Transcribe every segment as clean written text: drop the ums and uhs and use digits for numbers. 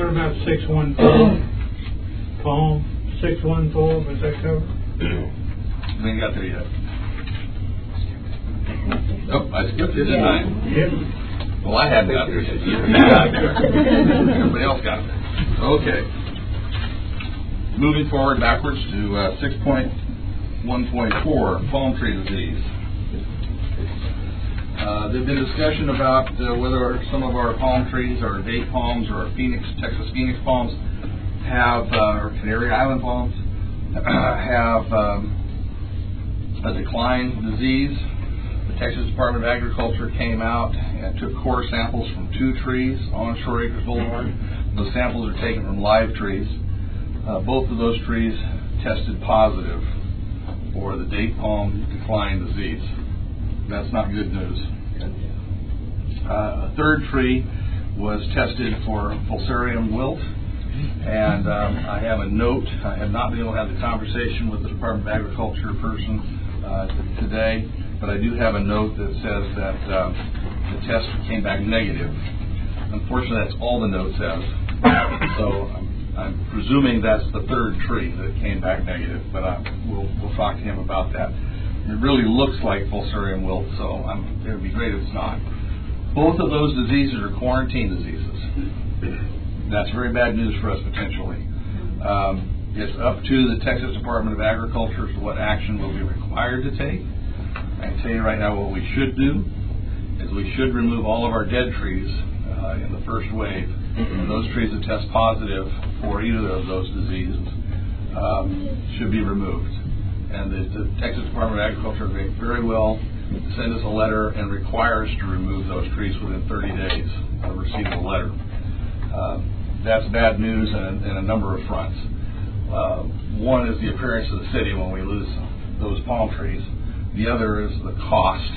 What about 614? Palm 614, is that covered? We ain't got there yet. Oh, I skipped it, didn't I? Yep. Well, I hadn't got there yet. Everybody else got there. Okay. Moving forward backwards to 6.1.4, palm tree disease. There's been discussion about whether some of our palm trees, our date palms, or our Texas Phoenix palms have, or Canary Island palms, have a decline disease. The Texas Department of Agriculture came out and took core samples from 2 trees on Shore Acres Boulevard. Those samples are taken from live trees. Both of those trees tested positive for the date palm decline disease. That's not good news. A third tree was tested for Fusarium wilt, and I have a note. I have not been able to have the conversation with the Department of Agriculture person today, but I do have a note that says that the test came back negative. Unfortunately, that's all the note says. So I'm presuming that's the third tree that came back negative, but we'll talk to him about that. It really looks like Fusarium wilt, so it would be great if it's not. Both of those diseases are quarantine diseases. That's very bad news for us potentially. It's up to the Texas Department of Agriculture as to what action will be required to take. I can tell you right now what we should do is we should remove all of our dead trees in the first wave. And those trees that test positive for either of those diseases should be removed. And the Texas Department of Agriculture may very well send us a letter and require us to remove those trees within 30 days of receiving the letter. That's bad news in a number of fronts. One is the appearance of the city when we lose those palm trees. The other is the cost.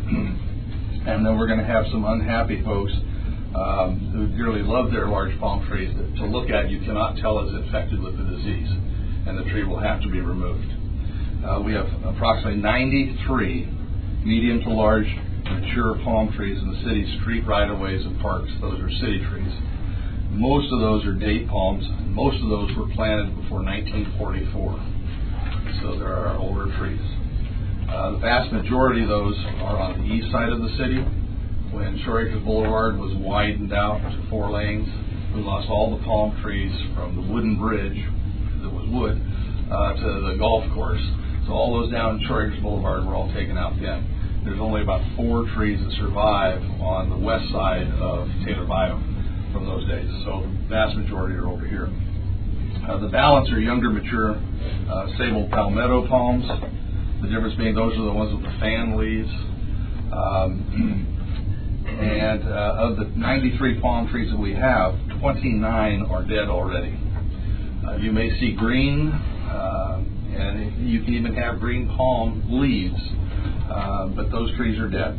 And then we're going to have some unhappy folks who dearly love their large palm trees that to look at you cannot tell is infected with the disease, and the tree will have to be removed. We have approximately 93 medium to large mature palm trees in the city's street right-of-ways and parks. Those are city trees. Most of those are date palms. Most of those were planted before 1944. So there are older trees. The vast majority of those are on the east side of the city. When Shore Acres Boulevard was widened out to 4 lanes, we lost all the palm trees from the wooden bridge that was wood to the golf course. So all those down Shore Acres Boulevard were all taken out then. There's only about 4 trees that survive on the west side of Taylor Bio from those days. So the vast majority are over here. The balance are younger, mature sable palmetto palms. The difference being those are the ones with the fan leaves. And of the 93 palm trees that we have, 29 are dead already. You may see green, and you can even have green palm leaves, but those trees are dead.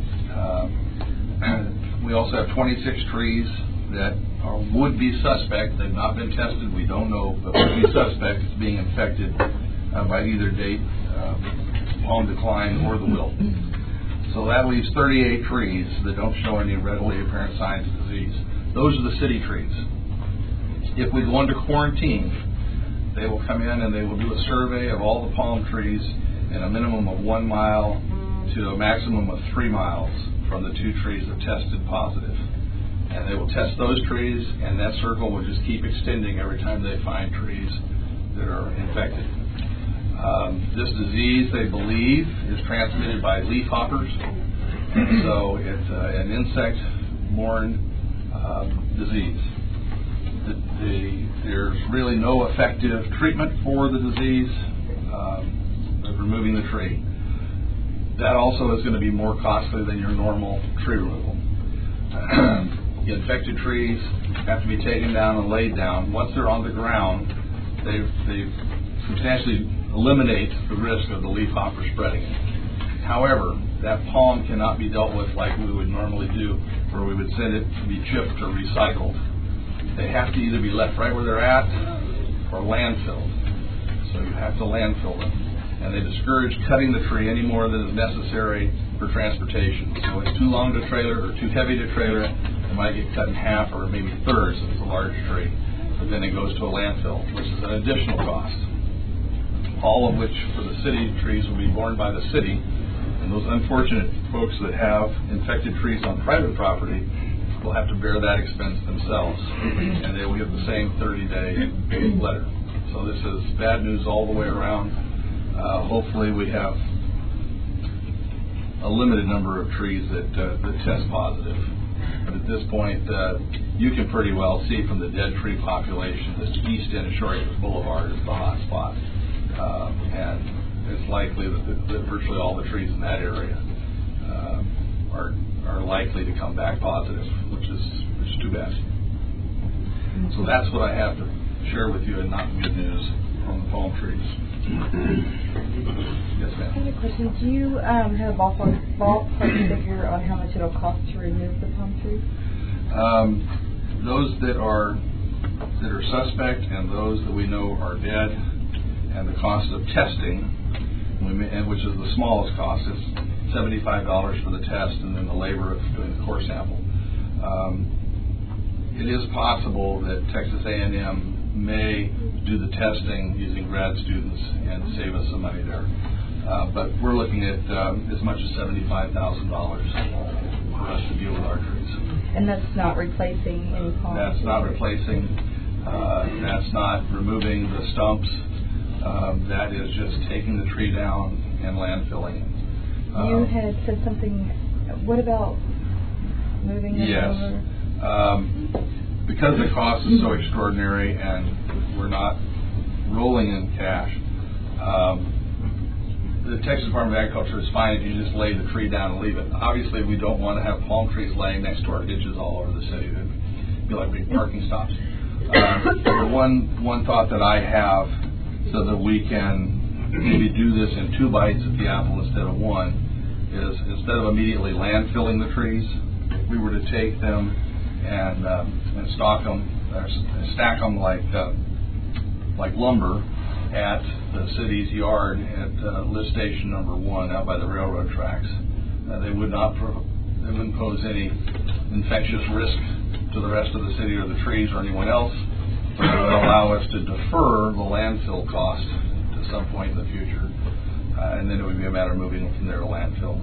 We also have 26 trees that would be suspect. They've not been tested. We don't know, but would be suspect as being infected by either date palm decline or the wilt. So that leaves 38 trees that don't show any readily apparent signs of disease. Those are the city trees. If we go into quarantine, they will come in and they will do a survey of all the palm trees in a minimum of 1 mile to a maximum of 3 miles from the 2 trees that tested positive. And they will test those trees, and that circle will just keep extending every time they find trees that are infected. This disease, they believe, is transmitted by leafhoppers. So it's an insect-borne disease. There's really no effective treatment for the disease of removing the tree. That also is going to be more costly than your normal tree removal. The infected trees have to be taken down and laid down. Once they're on the ground, they've substantially eliminate the risk of the leafhopper spreading it. However, that palm cannot be dealt with like we would normally do, where we would send it to be chipped or recycled. They have to either be left right where they're at or landfilled. So you have to landfill them. And they discourage cutting the tree any more than is necessary for transportation. So it's too long to trailer or too heavy to trailer it, it might get cut in half or maybe thirds if it's a large tree. but then it goes to a landfill, which is an additional cost. All of which for the city trees will be borne by the city, and those unfortunate folks that have infected trees on private property will have to bear that expense themselves, and they will get the same 30-day letter. So this is bad news all the way around. Hopefully we have a limited number of trees that test positive. But at this point, you can pretty well see from the dead tree population that the east end of Shore Acres Boulevard is the hot spot. And it's likely that virtually all the trees in that area are likely to come back positive, which is too bad. So that's what I have to share with you, and not good news on the palm trees. Yes, ma'am. I have a question. Do you have a ballpark figure on how much it'll cost to remove the palm trees? Those that are suspect and those that we know are dead, and the cost of testing, which is the smallest cost, is $75 for the test, and then the labor of doing the core sample. It is possible that Texas A&M may do the testing using grad students and save us some money there. But we're looking at as much as $75,000 for us to deal with our trees. And that's not replacing any palm trees? That's not replacing. That's not removing the stumps. That is just taking the tree down and landfilling it. You had said something. What about moving it over? Because the cost is so extraordinary and we're not rolling in cash, the Texas Department of Agriculture is fine if you just lay the tree down and leave it. Obviously, we don't want to have palm trees laying next to our ditches all over the city. They'd be like big parking stops. One thought that I have, so that we can maybe do this in 2 bites at the apple instead of 1, is instead of immediately landfilling the trees, if we were to take them and stock them, or stack them like lumber at the city's yard at lift station number 1 out by the railroad tracks, they wouldn't pose any infectious risk to the rest of the city or the trees or anyone else. It would allow us to defer the landfill cost to some point in the future, and then it would be a matter of moving them from there to landfill.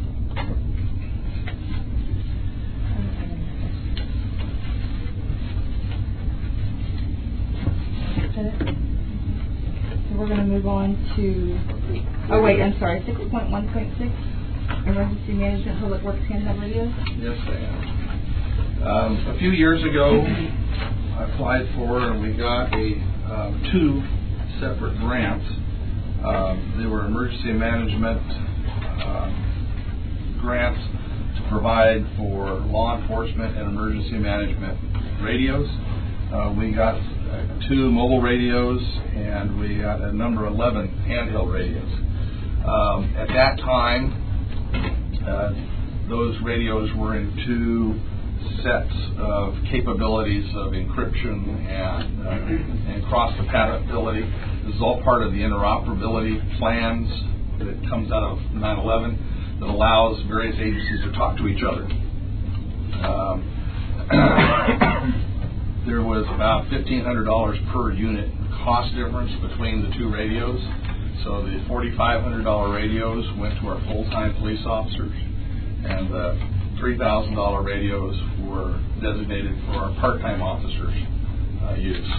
So we're going to move on to, oh wait, I'm sorry, 6.1.6, Emergency Management Public Works Handheld Radios. Yes, ma'am. A few years ago, I applied for and we got 2 separate grants. They were emergency management grants to provide for law enforcement and emergency management radios. We got 2 mobile radios and we got a number 11 handheld radios. At that time, those radios were in 2 sets of capabilities of encryption and cross-compatibility. This is all part of the interoperability plans that comes out of 9/11 that allows various agencies to talk to each other. There was about $1,500 per unit cost difference between the 2 radios. So the $4,500 radios went to our full-time police officers, and the $3,000 radios were designated for our part-time officers' use.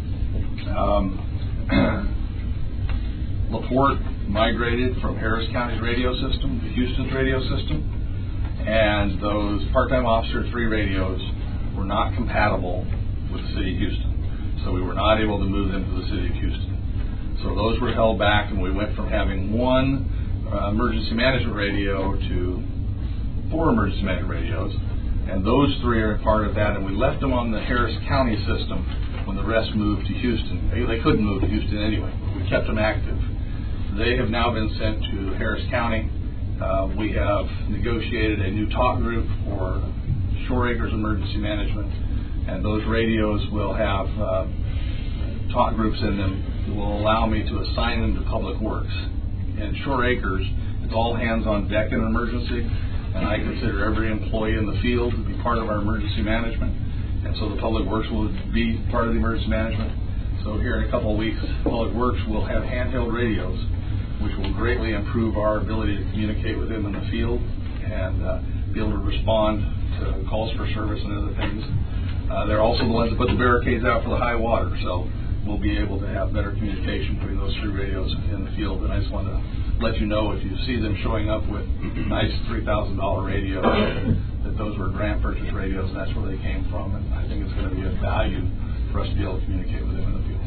LaPorte migrated from Harris County's radio system to Houston's radio system, and those part-time officer 3 radios were not compatible with the city of Houston, so we were not able to move them to the city of Houston. So those were held back, and we went from having 1 emergency management radio to 4 emergency management radios, and those 3 are part of that, and we left them on the Harris County system when the rest moved to Houston. They couldn't move to Houston anyway. We kept them active. They have now been sent to Harris County. We have negotiated a new talk group for Shore Acres Emergency Management, and those radios will have talk groups in them that will allow me to assign them to Public Works. In Shore Acres, it's all hands on deck in an emergency, and I consider every employee in the field to be part of our emergency management. and so the Public Works will be part of the emergency management. So here in a couple of weeks, Public Works will have handheld radios, which will greatly improve our ability to communicate with them in the field and be able to respond to calls for service and other things. They're also the ones that put the barricades out for the high water, so we'll be able to have better communication between those three radios in the field. And I just want to let you know, if you see them showing up with nice $3,000 radios, that those were grant purchase radios, and that's where they came from. And I think it's going to be of value for us to be able to communicate with them in the field.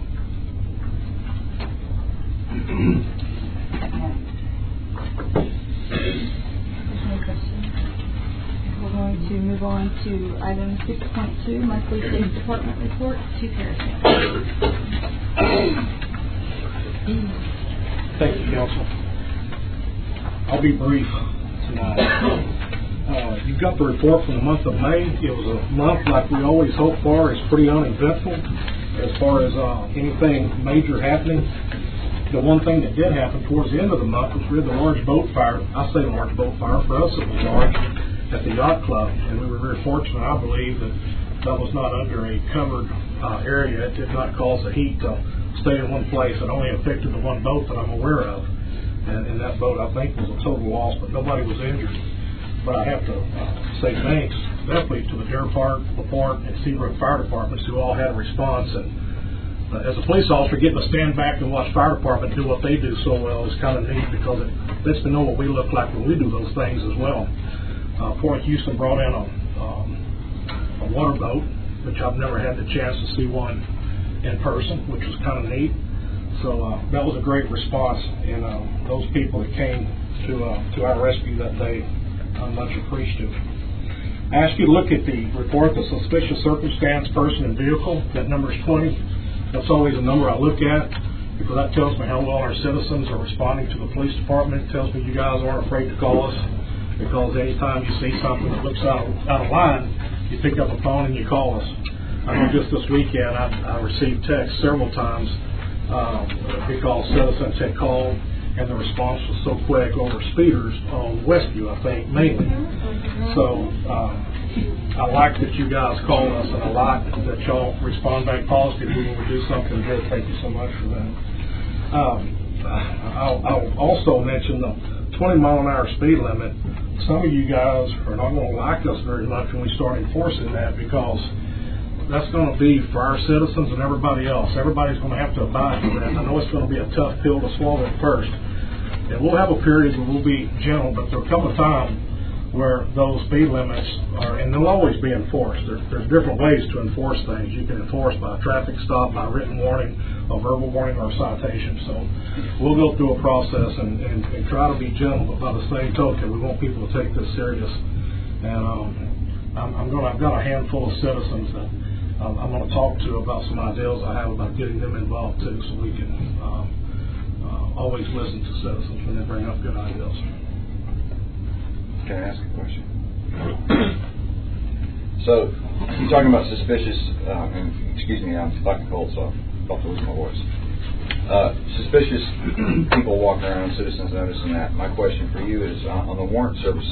We're going to move on to item 6.2, monthly Police Department report. Chief Harrison. Thank you, Council. I'll be brief tonight. You've got the report from the month of May. It was a month like we always hope for. It's pretty uneventful as far as anything major happening. The one thing that did happen towards the end of the month was we had the large boat fire. I say large boat fire. For us, it was large at the yacht club, and we were very fortunate, I believe, that was not under a covered area. It did not cause the heat to stay in one place. It only affected the one boat that I'm aware of, and that boat, I think, was a total loss, but nobody was injured. But I have to say thanks definitely to the Deer Park, LaPorte, and Seabrook Fire Departments, who all had a response. And as a police officer, getting to stand back and watch fire department do what they do so well is kind of neat, because it lets me know what we look like when we do those things as well. Port Houston brought in a water boat, which I've never had the chance to see one in person, which was kind of neat. So that was a great response, and those people that came to our rescue that day, I'm much appreciative. I ask you to look at the report, the suspicious circumstance, person, and vehicle. That number is 20. That's always a number I look at, because that tells me how well our citizens are responding to the police department. It tells me you guys aren't afraid to call us, because anytime you see something that looks out of line, you pick up the phone and you call us. I know just this weekend I received texts several times because citizens had called, and the response was so quick over speeders on Westview, I think, mainly. So I like that you guys call us, and I like that y'all respond back positively when we do something good. Thank you so much for that. I'll also mention the 20-mile-an-hour speed limit. Some of you guys are not going to like us very much when we start enforcing that, because that's going to be for our citizens and everybody else. Everybody's going to have to abide by that. I know it's going to be a tough pill to swallow at first. And we'll have a period where we'll be gentle, but there'll come a time where those speed limits are, and they'll always be enforced. There's different ways to enforce things. You can enforce by a traffic stop, by written warning, a verbal warning, or a citation. So we'll go through a process and try to be gentle, but by the same token, we want people to take this serious. And I've got a handful of citizens that I'm going to talk to about some ideas I have about getting them involved too, so we can always listen to citizens when they bring up good ideas. Can I ask a question? So, you're talking about suspicious, and excuse me, I'm fucking cold, so I'm about to lose my voice. Suspicious people walking around, citizens noticing that. My question for you is, on the warrant service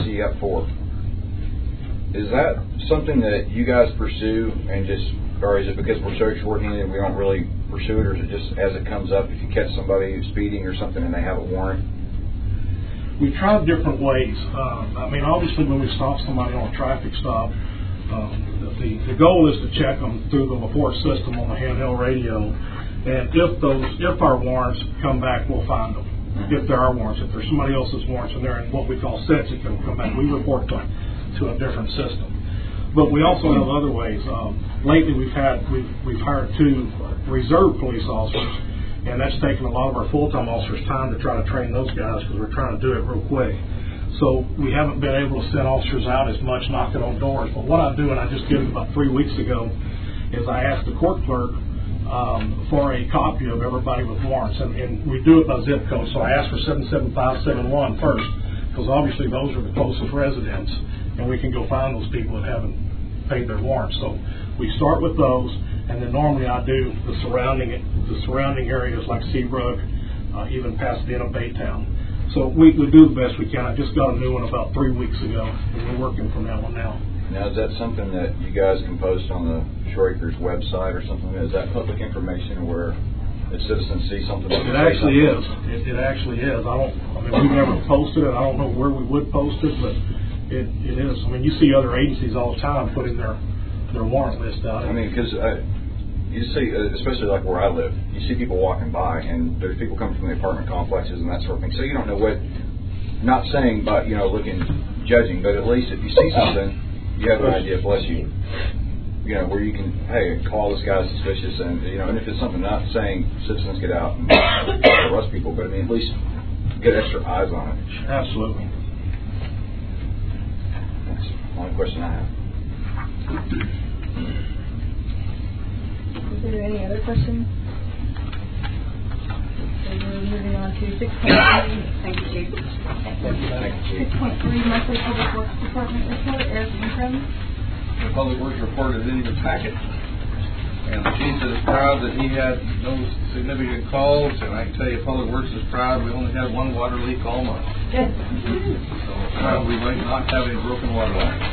CF4, is that something that you guys pursue, and just, or is it because we're so short-handed we don't really pursue it, or is it just as it comes up, if you catch somebody who's speeding or something and they have a warrant? We've tried different ways. Obviously when we stop somebody on a traffic stop, the goal is to check them through the LaPorte system on the handheld radio, and if our warrants come back, we'll find them. If there are warrants, if there's somebody else's warrants and they're in what we call sets, it can come back. We report them to a different system. But we also have other ways. Lately we've hired 2 reserve police officers, and that's taken a lot of our full-time officers' time to try to train those guys, because we're trying to do it real quick. So we haven't been able to send officers out as much knocking on doors. But what I do, and I just did it about 3 weeks ago, is I asked the court clerk for a copy of everybody with warrants. And we do it by zip code. So I asked for 77571 first, because obviously those are the closest residents, and we can go find those people that haven't paid their warrants. So we start with those, and then normally I do the surrounding areas like Seabrook, even Pasadena, Baytown. So we do the best we can. I just got a new one about 3 weeks ago, and we're working from that one now. Now, is that something that you guys can post on the Shore Acres website or something? Is that public information where if citizens see something? It actually is. It actually is. We've never posted it. I don't know where we would post it, but it is. I mean, you see other agencies all the time putting their warrant list out. I mean, because you see, especially like where I live, you see people walking by, and there's people coming from the apartment complexes and that sort of thing. So you don't know what. Not saying, but judging, but at least if you see something, you have an idea. Bless you. Where you can, hey, call this guy suspicious, and and if it's something, not saying citizens get out and arrest people, but I mean at least get extra eyes on it. Absolutely. That's the only question I have. Is there any other questions? So we're moving on to 6.3. Thank you, Chief. 6.3 monthly Public Works Department report. Eric Ingram. The Public Works report is in your packet, and the chief is proud that he had no significant calls, and I can tell you Public Works is proud we only had one water leak all month. So we might not have any broken water lines.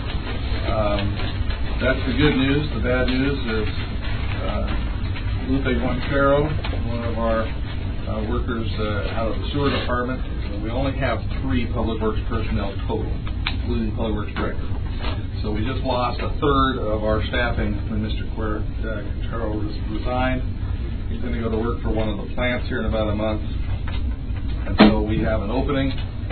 That's the good news. The bad news is Lupe Montero, one of our workers out of the sewer department, we only have 3 Public Works personnel total, including Public Works Director. So we just lost a third of our staffing when Mr. Quintero resigned. He's going to go to work for one of the plants here in about a month. And so we have an opening,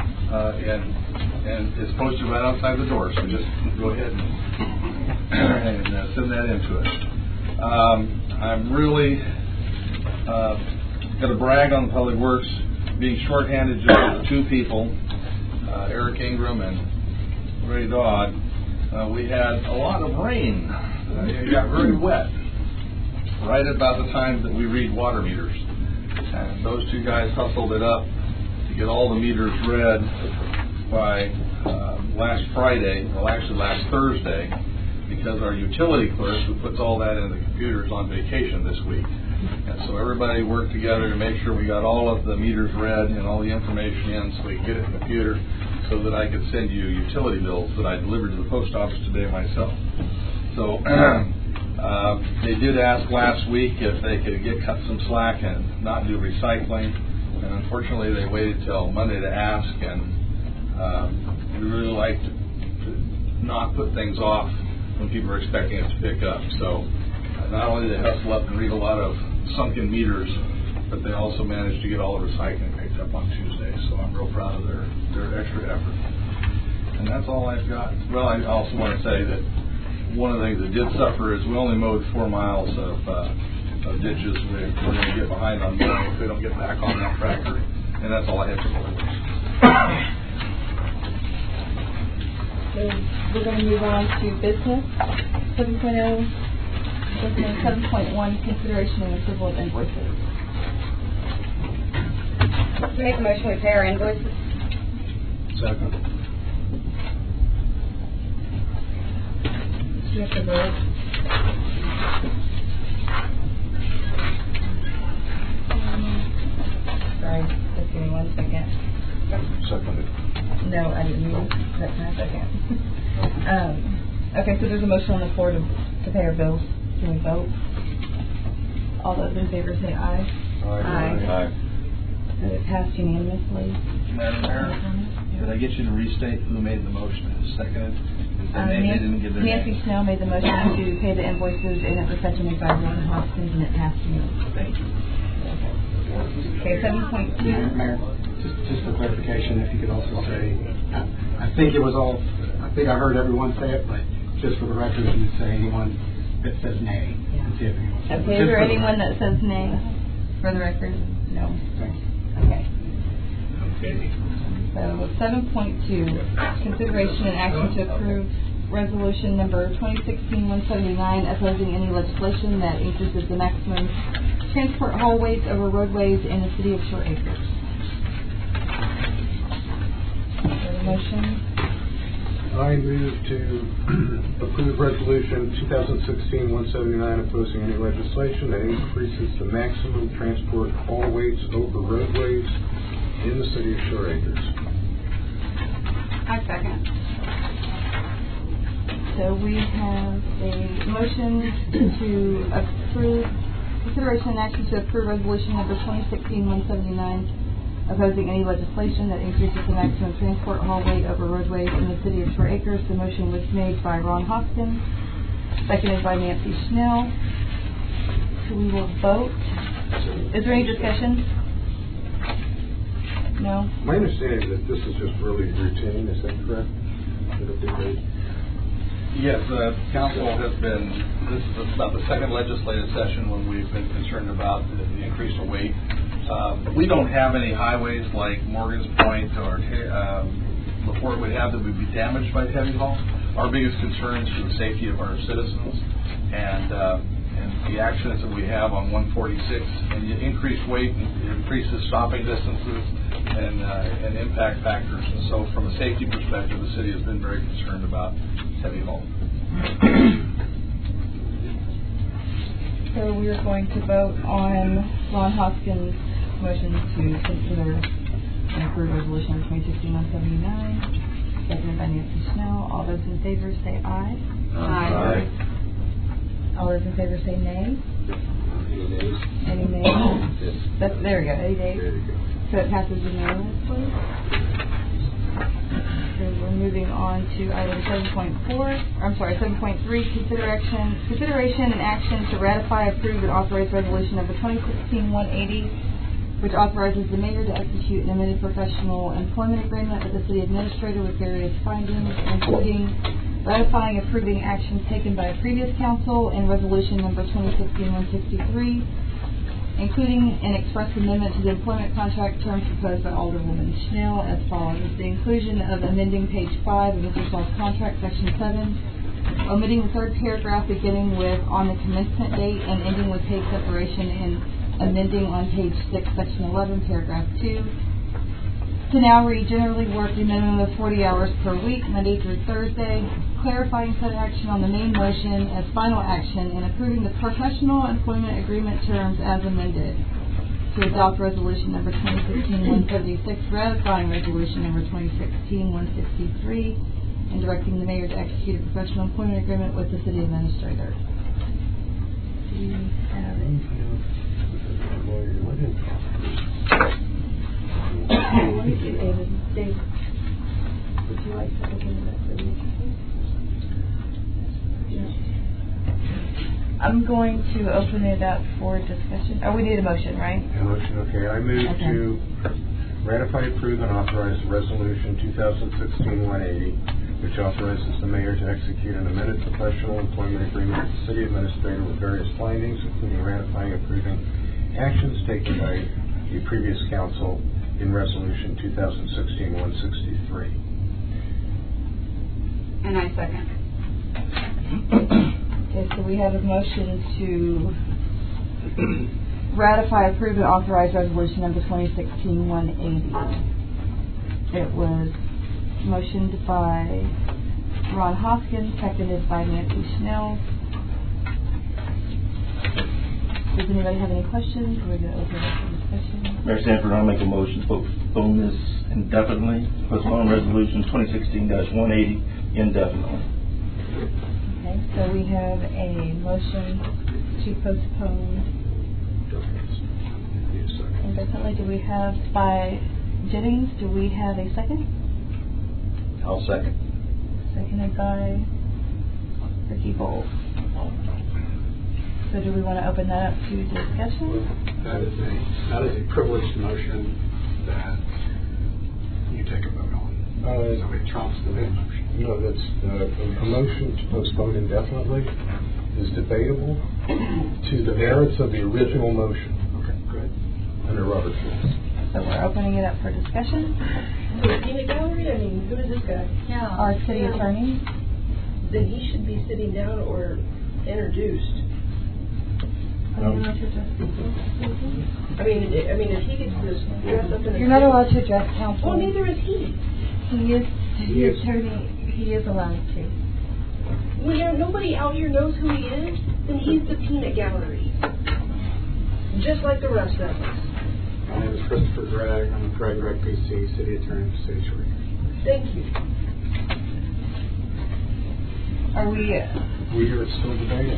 and it's posted right outside the door. So just go ahead and send that into us. I'm really going to brag on the Public Works being shorthanded just with 2 people, Eric Ingram and Ray Dodd. We had a lot of rain. It got very wet right about the time that we read water meters. And those 2 guys hustled it up to get all the meters read by last Friday, well actually last Thursday, because our utility clerk, who puts all that in the computers, on vacation this week. And so everybody worked together to make sure we got all of the meters read and all the information in so we could get it in the computer so that I could send you utility bills that I delivered to the post office today myself. So they did ask last week if they could cut some slack and not do recycling. And unfortunately they waited till Monday to ask, and we really like to not put things off when people are expecting us to pick up. So not only did they hustle up and read a lot of sunken meters, but they also managed to get all the recycling picked up on Tuesday. So I'm real proud of their extra effort. And that's all I've got. Well, I also want to say that one of the things that did suffer is we only mowed 4 miles of ditches. We're going to get behind on more if we don't get back on that tractor. And that's all I have to say. So we're going to move on to business. 7.0. 7.1, consideration and approval of invoices. Make a motion we pay our invoices. Second. You have to vote. Sorry, just give me 1 second. Seconded. No, I didn't mean that in a second. Okay, so there's a motion on the floor to pay our bills. Can we vote? All those in favor say aye. Aye. And it passed unanimously. Madam Mayor, did I get you to restate who made the motion? Seconded? They didn't give their Nancy name. Snell made the motion to pay the invoices, and it was seconded by Ron Hoskins, and it passed unanimously. Thank you. Okay, 7.2. Mayor, just for clarification, if you could also say, I think I heard everyone say it, but just for the record, you say anyone that says nay. Okay, is there anyone that says nay for the record? No. Okay. So 7.2, consideration and action to approve resolution number 2016-179 opposing any legislation that increases the maximum transport haul weights over roadways in the city of Shore Acres. Is there a motion? I move to approve resolution 2016-179 opposing any legislation that increases the maximum transport haul weights over roadways in the city of Shore Acres. I second. So we have a motion to approve, consideration and action to approve resolution number 2016-179, opposing any legislation that increases the maximum transport hallway over roadways in the city of Shore Acres. The motion was made by Ron Hoskins, seconded by Nancy Schnell. So we will vote. Is there any discussion? No? My understanding is that this is just really routine, is that correct? Yes, council has been, this is about the second legislative session when we've been concerned about the increased weight. We don't have any highways like Morgan's Point or LaPorte would have that would be damaged by heavy haul. Our biggest concern is for the safety of our citizens and the accidents that we have on 146. And the increased weight increases stopping distances and impact factors. And so from a safety perspective, the city has been very concerned about heavy haul. So we are going to vote on Ron Hoskins' motion to consider and approve resolution 2016-179, seconded by Nancy Schnell. All those in favor say aye. Aye. All those in favor say nay. Any nays? Any nays? Yes. There we go. Any nays? There you go. So it passes unanimously. So we're moving on to item 7.3, consideration and action to ratify, approve, and authorize resolution number 2016-180, which authorizes the mayor to execute an amended professional employment agreement with the city administrator with various findings, including ratifying, approving actions taken by a previous council in resolution number 2016-163, including an express amendment to the employment contract terms proposed by Alderwoman Schnell as follows. The inclusion of amending page 5 of Mr. Shaw's contract, section 7, omitting the third paragraph beginning with on the commencement date and ending with page separation, and amending on page 6, section 11, paragraph 2, to now read generally work a minimum of 40 hours per week, Monday through Thursday, clarifying said action on the main motion as final action, and approving the professional employment agreement terms as amended. To adopt resolution number 2016-176, ratifying resolution number 2016-163, and directing the mayor to execute a professional employment agreement with the city administrator. Do you have it? David, would you like to open it up for me? I'm going to open it up for discussion. Oh, we need a motion, right? A motion, okay. I move to ratify, approve, and authorize resolution 2016-180, which authorizes the mayor to execute an amended professional employment agreement with the city administrator with various findings, including ratifying, approving actions taken by the previous council in resolution 2016-163. And I second. Okay, so we have a motion to ratify, approve, and authorize resolution number 2016-180. It was motioned by Ron Hoskins, seconded by Nancy Schnell. Does anybody have any questions? We're going to open up for discussion. Mayor Sanford, I'll make a motion to postpone this indefinitely, postpone resolution 2016-180 indefinitely. Okay, so we have a motion to postpone indefinitely. Do we have by Jennings? Do we have a second? I'll second. Seconded by Ricky Bowles. So do we want to open that up to discussion? That is a privileged motion that you take a vote on. So it trumps the main motion. No, that's a motion to postpone indefinitely is debatable to the merits of the original motion. Okay, good. Under Robert's rules. So we're opening it up for discussion. Peanut gallery? I mean, who is this guy? Yeah. Our city attorney. Then he should be sitting down or introduced. I mean, if he gets this dressed up in a You're not allowed to address council. Well, neither is he. He is the attorney. He is allowed to. Well, nobody out here knows who he is, then he's the peanut gallery. Just like the rest of us. My name is Christopher Gregg. I'm Gregg PC, City Attorney for City of Shore Acres. Thank you. Are we? We are still debating.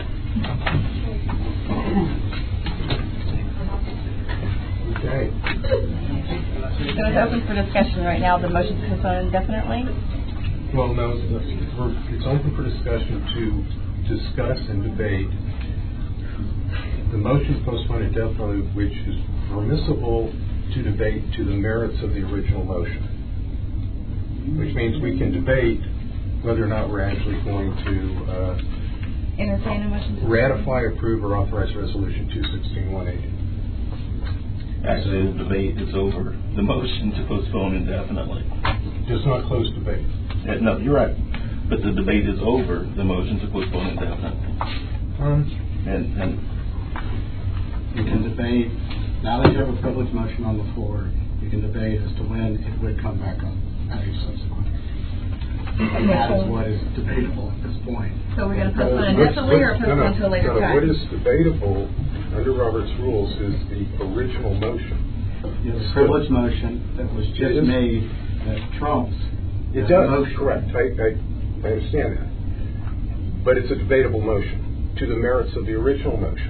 Okay. So it's open for discussion right now. The motion to postpone indefinitely? Well, no, it's open for discussion to discuss and debate the motion to postpone indefinitely, which is permissible to debate to the merits of the original motion, which means we can debate whether or not we're actually going to Entertain a motion to ratify, approve, or authorize Resolution 216-180. Actually, the debate is over. The motion to postpone indefinitely. Just not close debate. No, you're right. But the debate is over. The motion to postpone indefinitely. And You can debate, now that you have a privileged motion on the floor, you can debate as to when it would come back up at a subsequent. And that is what is debatable at this point. So we're going to postpone indefinitely or postpone to a later time? What is debatable under Robert's rules is the original motion. You have a privileged motion that was just made that trumps. It does, correct. I understand that. But it's a debatable motion to the merits of the original motion.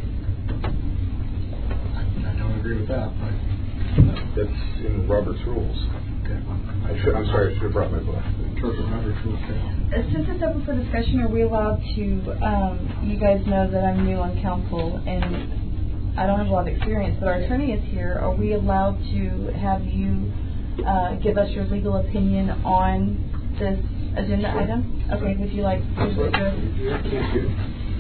I don't agree with that, but That's in Robert's rules. okay. I'm sorry, I should have brought my book. Interpret Robert's rules. Since it's open for discussion, are we allowed to, you guys know that I'm new on council and I don't have a lot of experience, but our attorney is here. Are we allowed to have you give us your legal opinion on this agenda item? Okay, would you like to do it?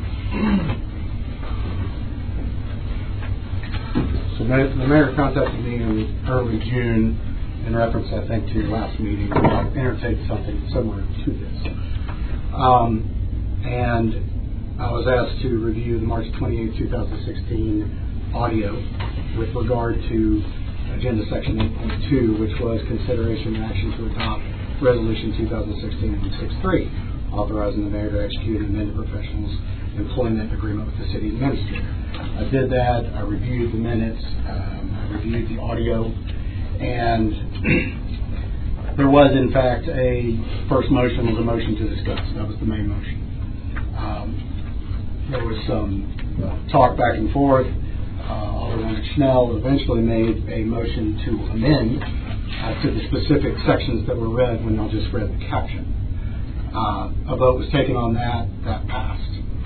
So the mayor contacted me in early June in reference, I think, to your last meeting about entertaining something similar to this. And I was asked to review the March 28, 2016 audio with regard to Agenda Section 8.2, which was consideration and action to adopt Resolution 2016-163, authorizing the mayor to execute an amended professionals employment agreement with the city administrator. I did that. I reviewed the minutes. I reviewed the audio, and there was, in fact, a first motion was a motion to discuss. That was the main motion. There was some talk back and forth. Alderman Schnell eventually made a motion to amend to the specific sections that were read when y'all just read the caption. A vote was taken on that. That passed.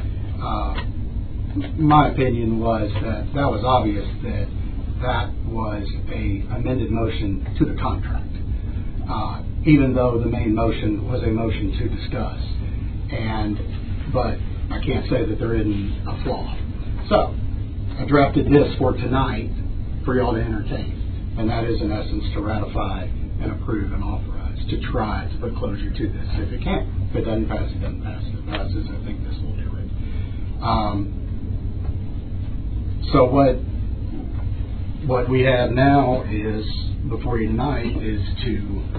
My opinion was that was obvious that was a amended motion to the contract, even though the main motion was a motion to discuss. But I can't say that there isn't a flaw. So I drafted this for tonight for y'all to entertain, and that is in essence to ratify and approve and authorize to try to put closure to this. If it can't, if it doesn't pass, it doesn't pass. If it passes, I think this will do it. So what we have now is before you tonight is to,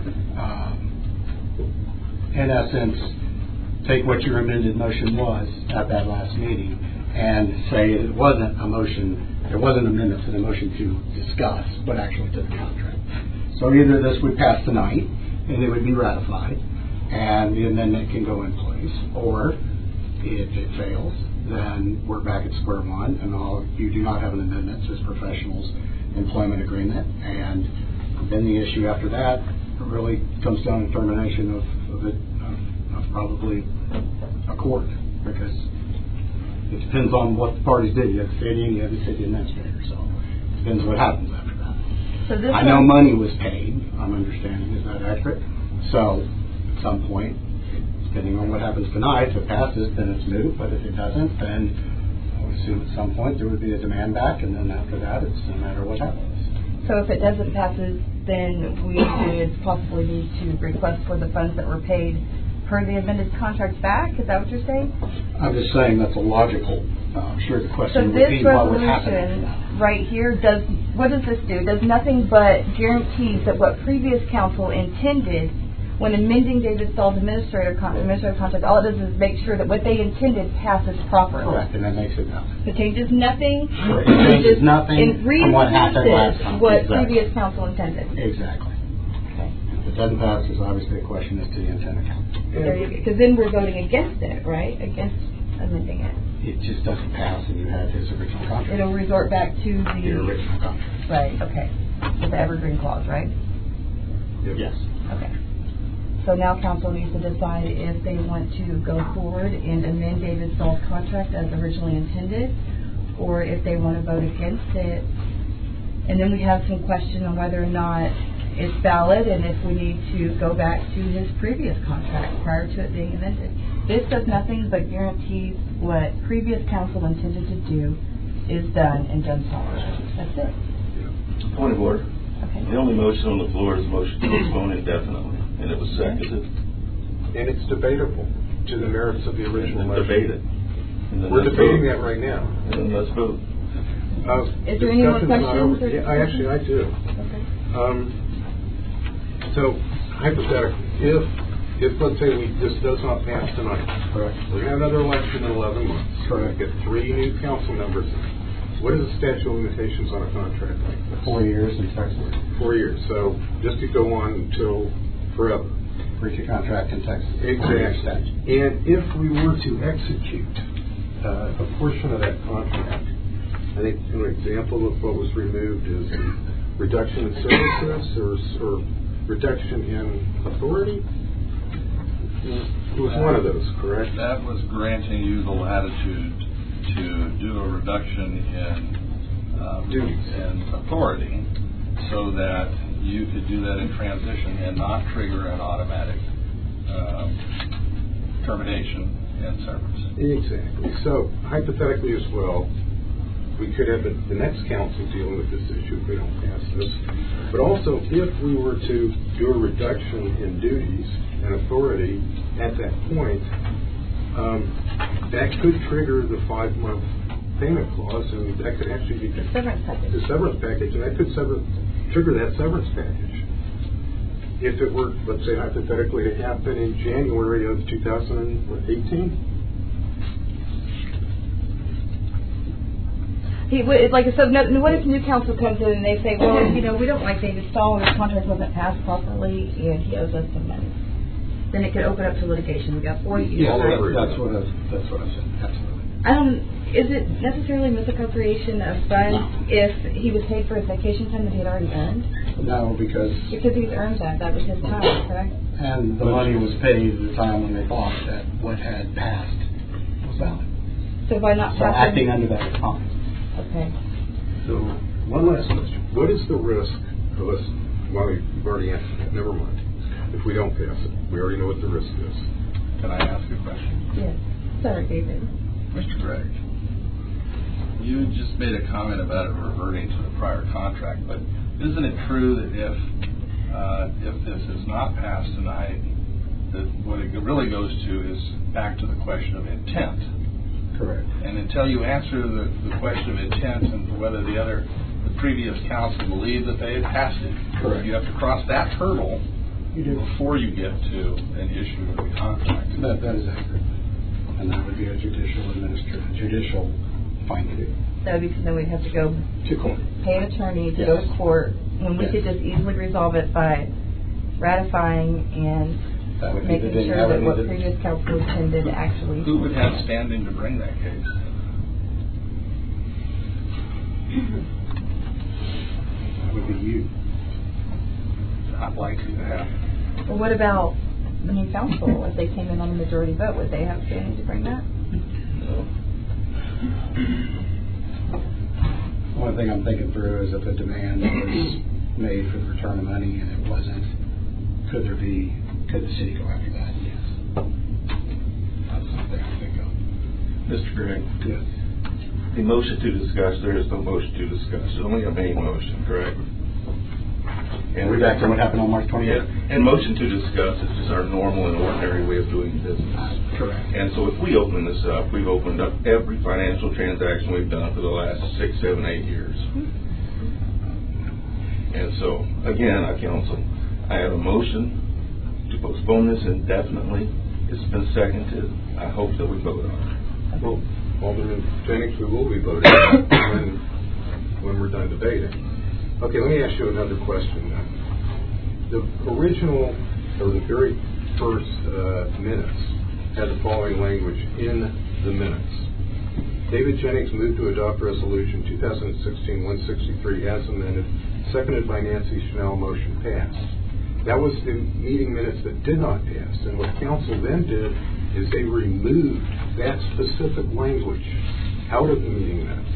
in essence, take what your amended motion was at that last meeting and say it wasn't a motion, it wasn't an amendment to the motion to discuss, but actually to the contract. So either this would pass tonight and it would be ratified and the amendment can go in place, or if it fails, then we're back at square one and you do not have an amendment to this professionals employment agreement, and then the issue after that really comes down to termination of probably a court, because it depends on what the parties did. You have the city and you have the city administrator, so it depends what happens after that. So this I know money was paid, I'm understanding, is that accurate? So at some point, depending on what happens tonight, if it passes, then it's moot, but if it doesn't, then I would assume at some point there would be a demand back, and then after that, it's no matter what happens. So if it doesn't pass, then we would possibly need to request for the funds that were paid per the amended contract back? Is that what you're saying? I'm just saying that's a logical, I'm sure the So question would this be what would happen. resolution right here, what does this do? It does nothing but guarantees that what previous council intended when amending David Stahl's administrative contract, all it does is make sure that what they intended passes properly. Correct, and that makes it valid. It changes nothing. Correct. It changes nothing It from what happened last reinforces time. what Exactly. previous council intended. Exactly. it doesn't pass, there's obviously a question as to the intent of council. Because then we're voting against it, right? Against amending it. It just doesn't pass, and you have his original contract. It'll resort back to Your original contract. Right, okay. With the evergreen clause, right? Yes. Okay. So now council needs to decide if they want to go forward and amend David Stahl's contract as originally intended, or if they want to vote against it. And then we have some question on whether or not it's valid and if we need to go back to his previous contract prior to it being amended. This does nothing but guarantees what previous council intended to do is done and done properly. That's it. Point of order. Okay. The only motion on the floor is a motion to postpone indefinitely, and it was seconded. And it's debatable to the merits of the original motion. Debate it. We're debating that right now. And then let's vote. Is there any more questions? Yeah, I do. Okay. So, hypothetically, if let's say this does not pass tonight, Correct. we have another election in 11 months. Correct. We get 3 new council members. What is the statute of limitations on a contract like this? 4 years in Texas. 4 years. So just to go on until forever. Breach of contract in Texas. Exactly. And if we were to execute a portion of that contract, I think an example of what was removed is reduction in services or reduction in authority. It was one of those, correct? That was granting you the latitude to do a reduction in duties and authority so that you could do that in transition and not trigger an automatic termination and severance. Exactly. So hypothetically as well, we could have the next council dealing with this issue if we don't pass this. But also, if we were to do a reduction in duties and authority at that point, that could trigger the 5-month payment clause, and that could actually be The severance package. the severance package, and that could trigger that severance package. If it were, let's say hypothetically, to happen in January of 2018. Like I said, what if new council comes in and they say, well, we don't like David Stahl, his contract wasn't passed properly, and he owes us some money. Then it could open up to litigation. We got 4 years. Yeah, that's what I said. Absolutely. Is it necessarily misappropriation of funds if he was paid for his vacation time that he had already earned? No, because he's earned that. That was his time, correct? And the money was paid at the time when they thought that what had passed was valid. So by not so passing, acting under that time. Okay. So one last question: what is the risk of us? Well, you've already answered that. Never mind. If we don't pass it, we already know what the risk is. Can I ask a question? Yes. Sorry, David. Mr. Gregg, you just made a comment about it reverting to the prior contract, but isn't it true that if this is not passed tonight, that what it really goes to is back to the question of intent? Correct. And until you answer the question of intent and whether the previous council believed that they had passed it, correct, you have to cross that hurdle before you get to an issue of the contract. That is accurate. And that would be a judicial finding. That would be something we'd have to go to court, pay an attorney to go to court, when we could just easily resolve it by ratifying and making sure that what previous council intended actually. Who would have standing to bring that case? That would be you. Not likely to happen. Well, what about the new council? If they came in on a majority vote, would they have standing to bring that? No. One thing I'm thinking through is if a demand was made for the return of money and it wasn't, could the city go after that? Yes. That's something I think of. Mr. Gregg? Yes. The motion to discuss, there is no motion to discuss. There's only a main motion, correct? And we're back to what happened on March 28th? And motion to discuss is just our normal and ordinary way of doing business. Correct. And so if we open this up, we've opened up every financial transaction we've done for the last 6, 7, 8 years. And so, again, counsel, I have a motion to postpone this indefinitely. It's been seconded. I hope that we vote on it. Well, Alderman Jennings, we will be voting when we're done debating. Okay, let me ask you another question. The original, or the very first minutes had the following language in the minutes. David Jennings moved to adopt Resolution 2016-163 as amended, seconded by Nancy Schnell, motion passed. That was the meeting minutes that did not pass. And what council then did is they removed that specific language out of the meeting minutes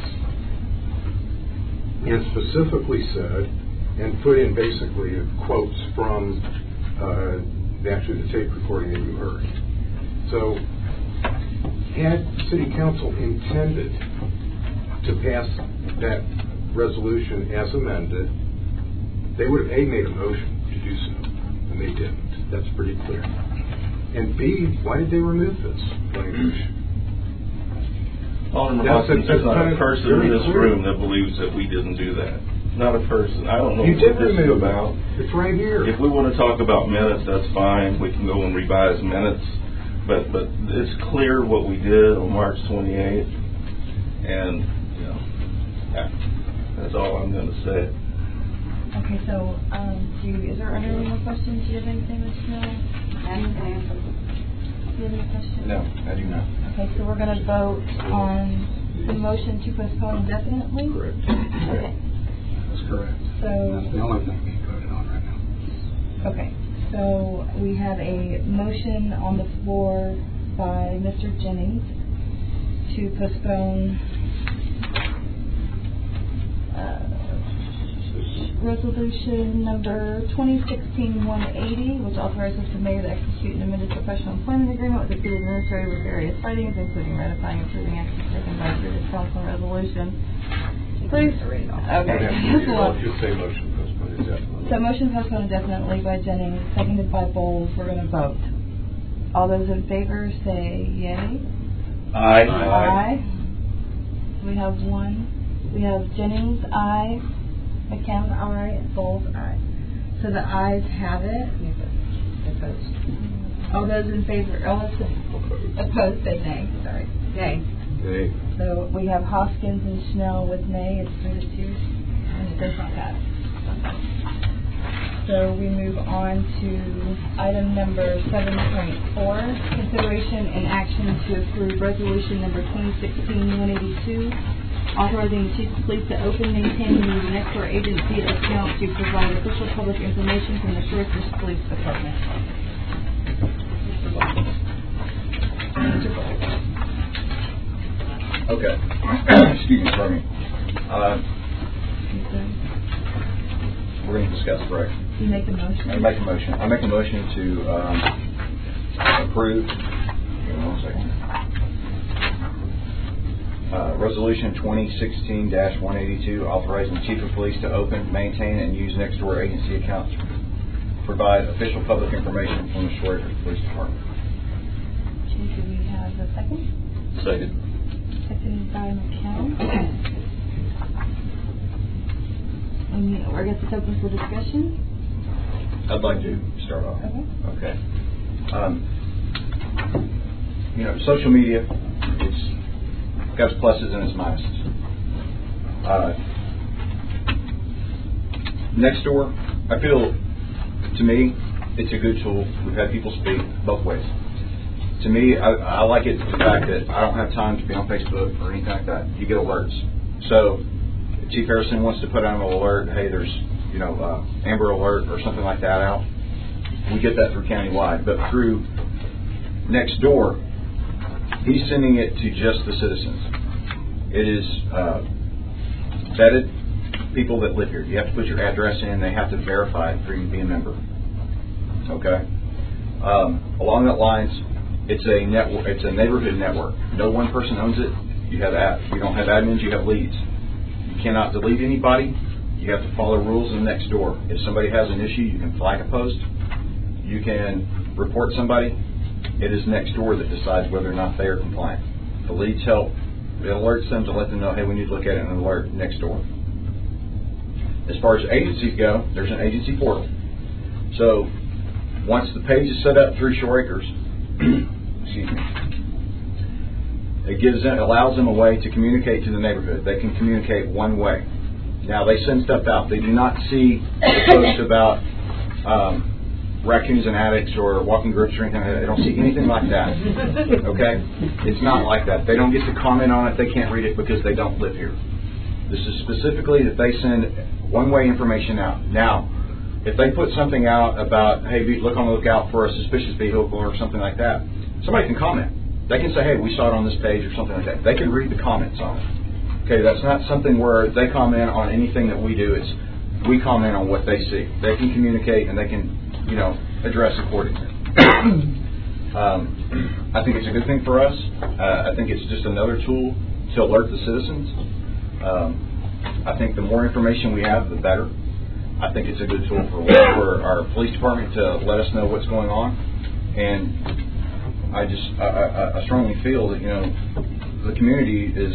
and specifically said, and put in basically quotes from actually the tape recording that you heard. So had City Council intended to pass that resolution as amended, they would have A, made a motion to do so, and they didn't. That's pretty clear. And B, why did they remove this language? Alderman Hawkins, there's not a person in this room that believes that we didn't do that. Not a person. I don't know what this is about. It's right here. If we want to talk about minutes, that's fine. We can go and revise minutes. But it's clear what we did on March 28th, and that's all I'm going to say. Okay, so is there any more questions? Do you have anything, Ms. Snow? Do you have any questions? No, I do not. Okay, so we're going to vote on the motion to postpone indefinitely. Correct. Okay. That's correct. So That's the only thing being voted on right now. okay. So we have a motion on the floor by Mr. Jennings to postpone resolution number 2016-180, which authorizes the mayor to execute an amended professional employment agreement with the city administrator with various findings, including ratifying and approving actions taken by the council resolution. Please. Okay. Just say motion postponed indefinitely. So motion postponed indefinitely by Jennings, seconded by Bowles. We're going to vote. All those in favor say yay. Aye. Aye. We have one. We have Jennings, aye. McCown, aye. Bowles, aye. So the ayes have it. All those in favor, all those opposed say nay. Sorry. Nay. Nay. So we have Hoskins and Schnell with nay. It's 3-2. And it does not pass. So we move on to item number 7.4, consideration and action to approve resolution number 2016-182, authorizing the chief of police to open, maintain, and use an export agency account to provide official public information from the Shorefish Police Department. Mr. Bowles. Okay. Excuse me, pardon me. We're going to discuss, correct? You make a motion? I make a motion. I make a motion to approve. Give me 1 second. Resolution 2016-182, authorizing the chief of police to open, maintain, and use next door agency accounts to provide official public information from the Shorefish Police Department. Do we have a second? Second. Seconded by McCown. I guess it's open for discussion. I'd like to start off. Okay. Social media, it's got its pluses and its minuses. Nextdoor, I feel, to me, it's a good tool. We've had people speak both ways. To me, I like it, the fact that I don't have time to be on Facebook or anything like that. You get alerts. So, if Chief Harrison wants to put out an alert, hey, there's, Amber Alert or something like that out, we get that through countywide. But through Nextdoor, he's sending it to just the citizens. It is vetted people that live here. You have to put your address in. They have to verify it for you to be a member. Okay? Along that lines, it's a network. It's a neighborhood network. No one person owns it. You don't have admins. You have leads. You cannot delete anybody. You have to follow rules in Nextdoor. If somebody has an issue, you can flag a post. You can report somebody. It is Nextdoor that decides whether or not they are compliant. The leads help. It alerts them to let them know, hey, we need to look at it and alert Nextdoor. As far as agencies go, there's an agency portal. So once the page is set up through Shore Acres, excuse me, it allows them a way to communicate to the neighborhood. They can communicate one way. Now, they send stuff out. They do not see the post about raccoons and addicts or walking groups or anything like that. They don't see anything like that. Okay? It's not like that. They don't get to comment on it. They can't read it because they don't live here. This is specifically that they send one-way information out. Now, if they put something out about, hey, look on the lookout for a suspicious vehicle or something like that, somebody can comment. They can say, hey, we saw it on this page or something like that. They can read the comments on it. Okay, that's not something where they comment on anything that we do. It's we comment on what they see. They can communicate and they can, address accordingly. I think it's a good thing for us. I think it's just another tool to alert the citizens. I think the more information we have, the better. I think it's a good tool for our police department to let us know what's going on. And I strongly feel that, the community is,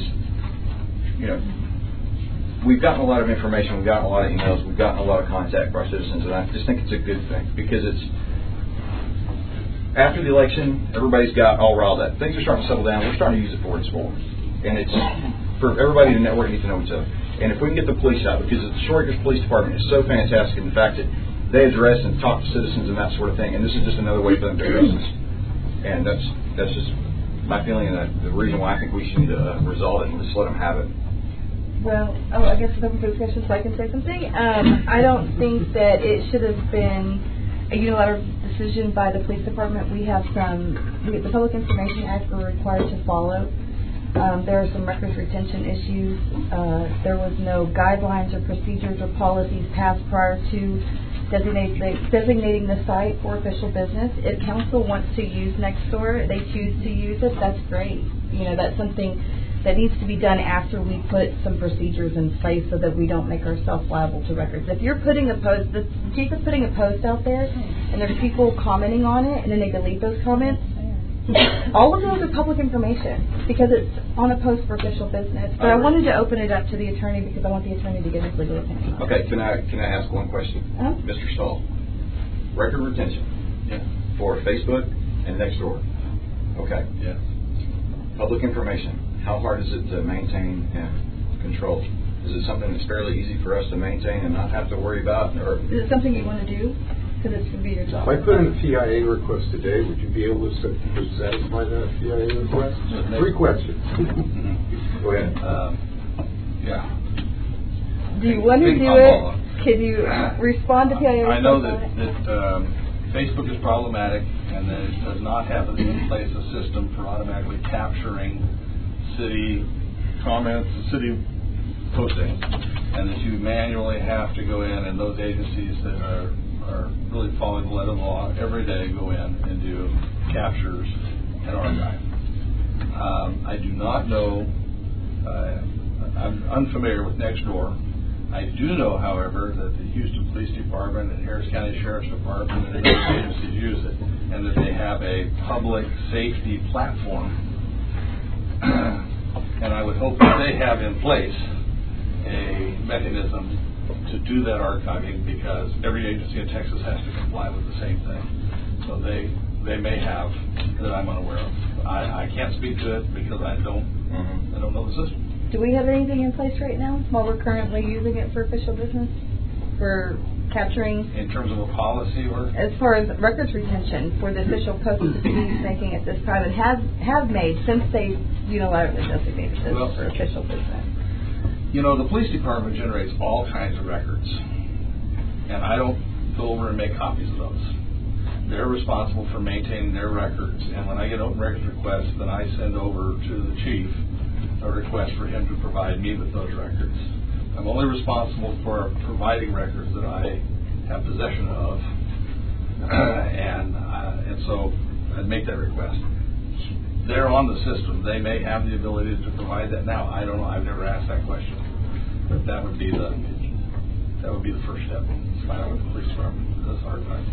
we've gotten a lot of information, we've gotten a lot of emails, we've gotten a lot of contact from our citizens, and I just think it's a good thing because it's after the election, everybody's got all riled up. Things are starting to settle down. We're starting to use it for what it's for, and it's for everybody in the network needs to know each other. And if we can get the police out, because the Shore Acres Police Department is so fantastic in the fact that they address and talk to citizens and that sort of thing, and this is just another way for them to address this. And that's just my feeling, and the reason why I think we should resolve it and just let them have it. Well, I guess it's open for discussion, so I can say something. I don't think that it should have been a unilateral decision by the police department. We have the Public Information Act we're required to follow. There are some records retention issues. There was no guidelines or procedures or policies passed prior to designating the site for official business. If council wants to use Nextdoor, they choose to use it, that's great. That's something that needs to be done after we put some procedures in place so that we don't make ourselves liable to records. If you're putting a post, the chief is putting a post out there, and there's people commenting on it, and then they delete those comments, all of those are public information because it's on a post for official business. But I wanted to open it up to the attorney because I want the attorney to give his legal opinion. Okay, can I ask one question? Mr. Stahl, record retention for Facebook and Nextdoor. Okay. Yeah. Public information. How hard is it to maintain and control? Is it something that's fairly easy for us to maintain and not have to worry about? Or is it something you want to do? Because it's going to be your job. If I put in a PIA request today, would you be able to satisfy that PIA request? 3 questions. Go ahead. Yeah. Do you want to do it? Can you respond to PIA requests? I know that Facebook is problematic and that it does not have in place a system for automatically capturing city comments, city postings, and that you manually have to go in, and those agencies that are really following the letter of the law every day go in and do captures and archive. I do not know, I'm unfamiliar with Nextdoor. I do know, however, that the Houston Police Department and Harris County Sheriff's Department and other agencies use it, and that they have a public safety platform. And I would hope that they have in place a mechanism to do that archiving, because every agency in Texas has to comply with the same thing. So they may have that I'm unaware of. I can't speak to it because I don't know the system. Do we have anything in place right now while we're currently using it for official business? For capturing? In terms of a policy or? As far as records retention for the official posts the city is making at this time and have made since they unilaterally designated this for official business. The police department generates all kinds of records, and I don't go over and make copies of those. They're responsible for maintaining their records, and when I get open records requests, then I send over to the chief a request for him to provide me with those records. I'm only responsible for providing records that I have possession of, and so I'd make that request. They're on the system. They may have the ability to provide that now. I don't know. I've never asked that question, but that would be the first step. It's fine with the police department. That's our time.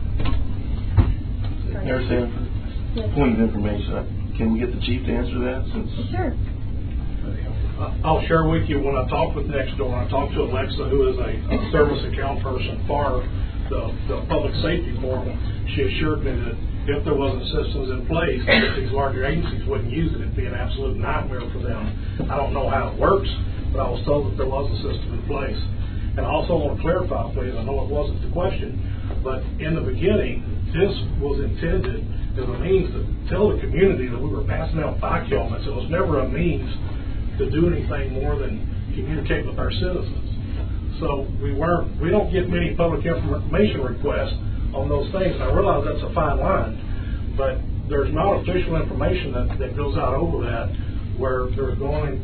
Mayor Sanford, point of information. Can we get the chief to answer that? Sure. I'll share with you when I talked with Nextdoor, I talked to Alexa, who is a service account person for the public safety department. She assured me that if there wasn't systems in place, these larger agencies wouldn't use it. It'd be an absolute nightmare for them. I don't know how it works, but I was told that there was a system in place. And I also want to clarify, please, I know it wasn't the question. But in the beginning, this was intended as a means to tell the community that we were passing out bike helmets. It was never a means to do anything more than communicate with our citizens. So we don't get many public information requests on those things. I realize that's a fine line, but there's not official information that goes out over that where they're going,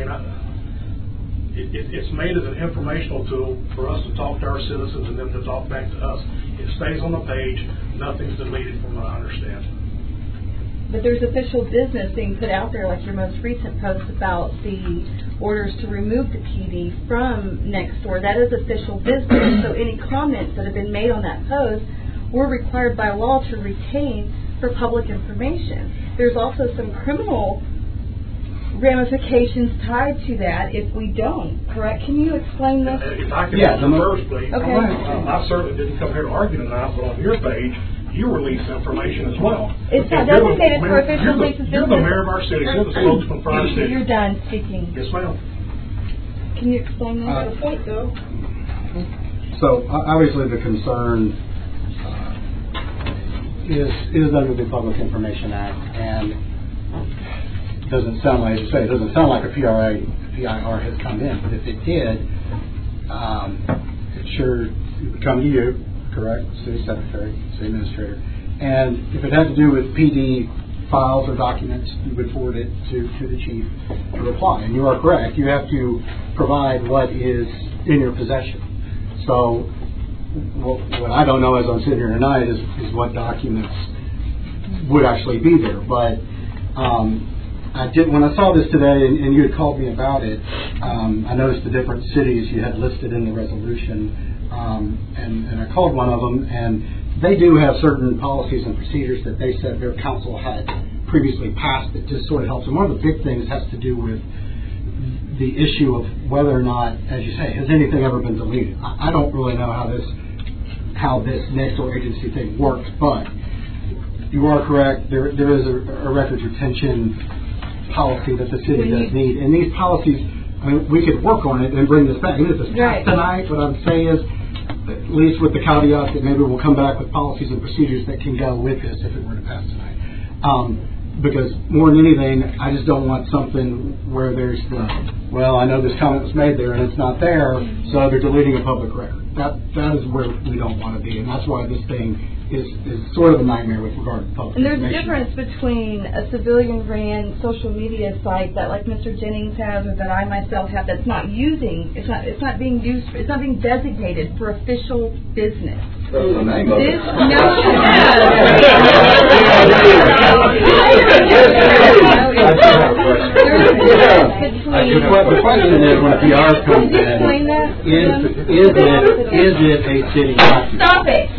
it's made as an informational tool for us to talk to our citizens and them to talk back to us. It stays on the page. Nothing's deleted from what I understand. But there's official business being put out there, like your most recent post about the orders to remove the PD from Nextdoor. That is official business. So any comments that have been made on that post, we're required by law to retain for public information. There's also some criminal ramifications tied to that if we don't, correct? Can you explain this? If I can first, please. Okay. I certainly didn't come here to argue tonight, but on your page, you release information as well. It's not designated for official places. You're the mayor of our city. You're the spokesman for our city. You're done speaking. Yes, ma'am. Can you explain that? The point, though. So obviously the concern is under the Public Information Act, and it doesn't sound like, as you say, it doesn't sound like a PIR has come in. But if it did, it sure would come to you, correct, City Secretary, City Administrator. And if it had to do with PD files or documents, you would forward it to the chief to reply. And you are correct. You have to provide what is in your possession. So what I don't know as I'm sitting here tonight is what documents would actually be there. But I did, when I saw this today and you had called me about it, I noticed the different cities you had listed in the resolution, and I called one of them, and they do have certain policies and procedures that they said their council had previously passed that just sort of helps. And one of the big things has to do with the issue of whether or not, as you say, has anything ever been deleted. I don't really know how this Nextdoor agency thing works, but you are correct. There is a records retention policy that the city does need, and these policies, I mean, we could work on it and bring this back. Even if it's passed tonight, what I'm saying is, at least with the caveat that maybe we'll come back with policies and procedures that can go with this if it were to pass tonight. Because more than anything, I just don't want something where there's well, I know this comment was made there and it's not there, so they're deleting a public record. That is where we don't want to be, and that's why this thing is sort of a nightmare with regard to public information. And there's a difference between a civilian-ran social media site that, like Mr. Jennings has, or that I myself have, that's not using, it's not being used, it's not being designated for official business. The name of This, it. The question is, when a PR comes in, is it a city document? Stop it!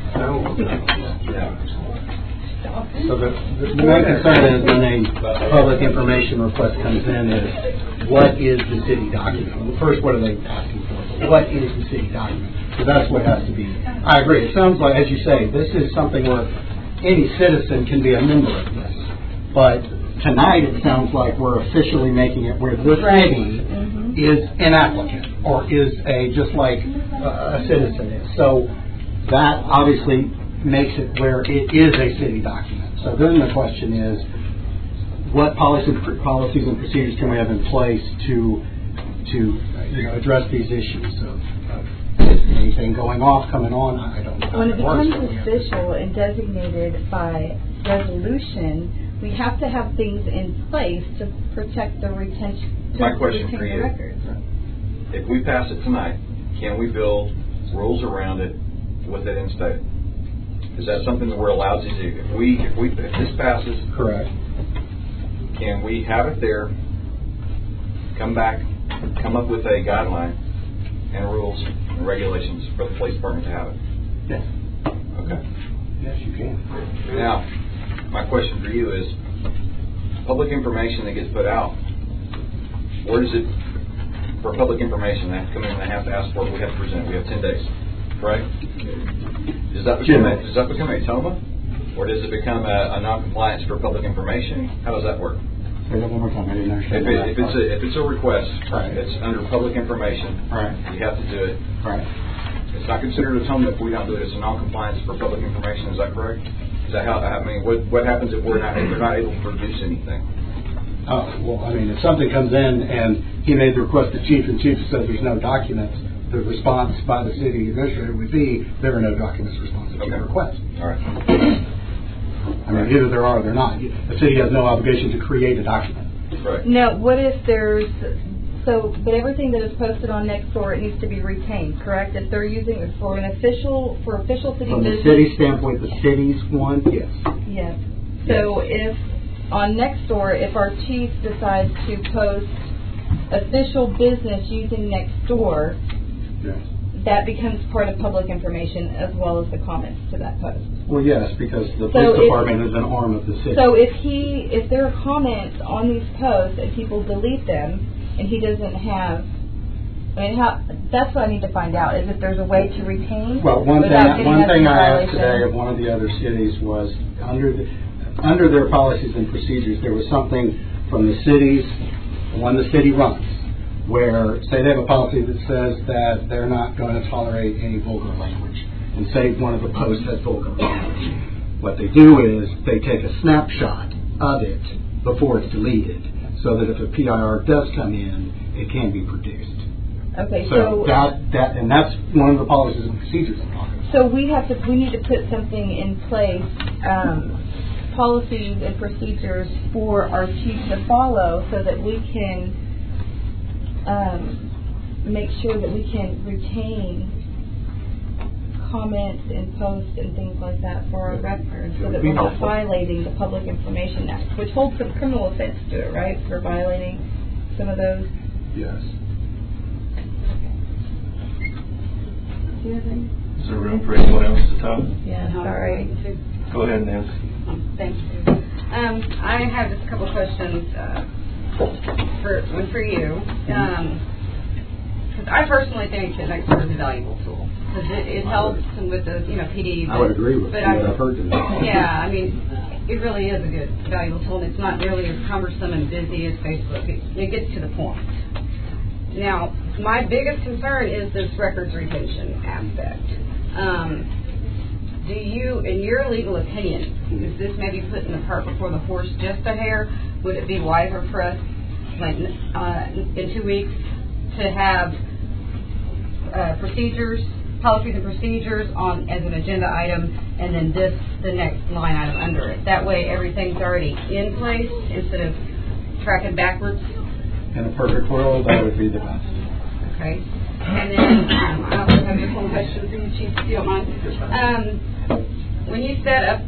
So the main concern is when a public information request comes in is, what is the city document? Well, first, what are they asking for? What is the city document? So that's what has to be. I agree. It sounds like, as you say, this is something where any citizen can be a member of this. But tonight it sounds like we're officially making it where the city is an applicant or is just like a citizen is. So that obviously makes it where it is a city document. So then the question is, what policies and procedures can we have in place to address these issues of anything going off, coming on? I don't know. When it becomes official and designated by resolution, we have to have things in place to protect the retention. My question for you: if we pass it tonight, can we build rules around it with it instated? Is that something that we're allowed to do? If this passes, correct. Can we have it there? Come back, come up with a guideline and rules and regulations for the police department to have it. Yes. Okay. Yes, you can. Now, my question for you is, public information that gets put out, where does it, for public information, they have to come in and they have to ask for it, we have to present it, we have 10 days, correct? Does that become a TOMA? Or does it become a non-compliance for public information? How does that work? Say that one more time. I didn't understand. If it's a request, right. It's under public information. Right. You have to do it. Right. it's not considered a tone if we don't do it. It's a non-compliance for public information. Is that correct? Is that how? I mean, what happens if they're not able to produce anything? Well, I mean, if something comes in and he made the request to chief and chief says there's no documents, the response by the city administrator would be there are no documents responsive to your request. All right. I mean, either there are or there not. The city has no obligation to create a document. Right. Now, what if there's, but everything that is posted on Nextdoor, it needs to be retained, correct? If they're using it for official city From business. the city standpoint, the city's one, yes. Yes. So if, on Nextdoor, if our chief decides to post official business using Nextdoor, Yes. that becomes part of public information as well as the comments to that post. Well, yes, because the police department is an arm of the city. So if there are comments on these posts and people delete them and he doesn't have, that's what I need to find out, is if there's a way to retain. Well, one thing I asked today of one of the other cities was under their policies and procedures, there was something from the cities, one the city runs, where, say they have a policy that says that they're not going to tolerate any vulgar language, and say one of the posts has vulgar language. What they do is they take a snapshot of it before it's deleted, so that if a PIR does come in, it can be produced. Okay, so and that's one of the policies and procedures I'm talking about. So we need to put something in place, policies and procedures for our chief to follow, so that we can make sure that we can retain comments and posts and things like that for our records, so that we're not violating the Public Information Act, which holds some criminal offense to it, right, for violating some of those? Yes. Do you have any? Is there room for anyone else to talk? Yeah, sorry. Go ahead, Nancy. Thank you. I have just a couple questions for you. Because I personally think that Nextdoor is a valuable tool. Because it helps with the PD. I would agree with what I've heard today. Yeah, I mean, it really is a good, valuable tool. And it's not nearly as cumbersome and busy as Facebook. It gets to the point. Now, my biggest concern is this records retention aspect. Do you, in your legal opinion, is this maybe putting the cart before the horse just a hair? Would it be wiser for us, like in 2 weeks, to have policies and procedures on as an agenda item, and then the next line item under it? That way, everything's already in place instead of tracking backwards. In a perfect world, that would be the best. Okay. And then I also have just one question for you, Chief, if you don't mind. When you set up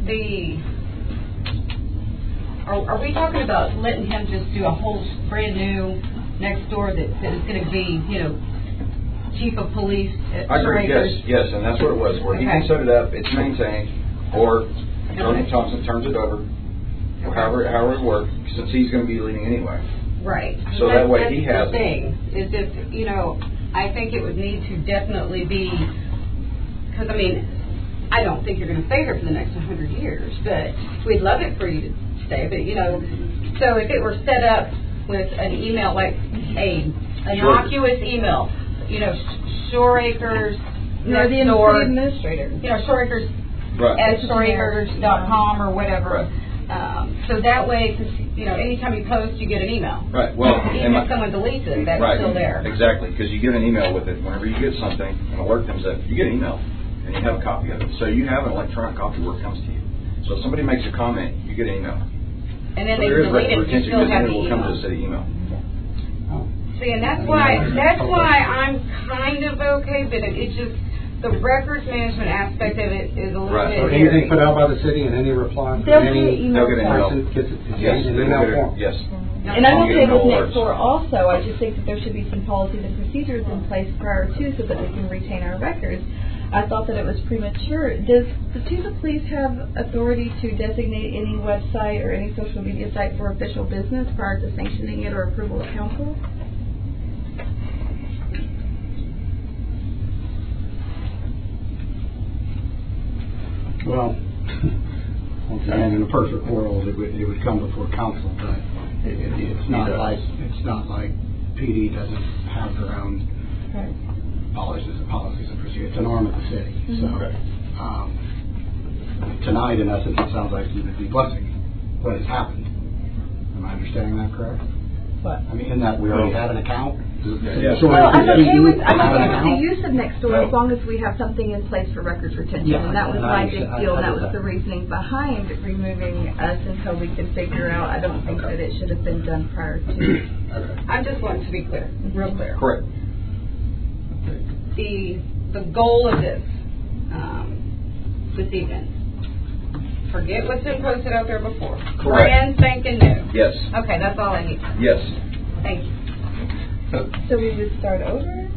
are we talking about letting him just do a whole brand new Nextdoor that is going to be, Chief of Police? I agree. Yes, and that's what it was. Where he can set it up, it's maintained, or Attorney Thompson turns it over, or however it works, since he's going to be leading anyway. Right. So that way he has the thing is if I think it would need to definitely be, because I don't think you're going to stay here for the next 100 years, but we'd love it for you to stay. But so if it were set up with an email, like a innocuous email, Shore Acres, No, the administrator. Shore Acres at shoreacres.com or whatever. So that way, because anytime you post, you get an email. Right. Well, even if someone deletes it, that's still there. Exactly, because you get an email with it. Whenever you get something, an alert comes up, you get an email, and you have a copy of it. So you have an electronic copy where it comes to you. So if somebody makes a comment, you get an email. And then they delete it, you still have the email. It will come to the city email. See, and that's why I'm kind of okay, but it's just the records management aspect of it is a little bit. So anything put out by the city and any reply from any person gets it in email form. Yes. And I'm okay with Nextdoor also. I just think that there should be some policies and procedures in place prior to, so that we can retain our records. I thought that it was premature. Does the Chief of Police have authority to designate any website or any social media site for official business prior to sanctioning it or approval of council? Well, and in a perfect world, it would come before council, but it's not like PD doesn't have their own policies and procedures. It's an arm arm of the city. So tonight, in essence, it sounds like you would be blessing what has happened. Am I understanding that correct? What? I mean, in that we already have an account. Yes. Well, I'm okay with have an the account? use of Nextdoor as long as we have something in place for records retention. Yeah, And that was and my I big understand. deal. I That get was that. the reasoning behind removing us until we can figure out. I don't think that it should have been done prior to. I just want to be clear, real clear. Correct. The goal of this evening, forget what's been posted out there before. Correct. Brand spanking new. Yes. Okay, that's all I need. Yes. Thank you. So we would start over?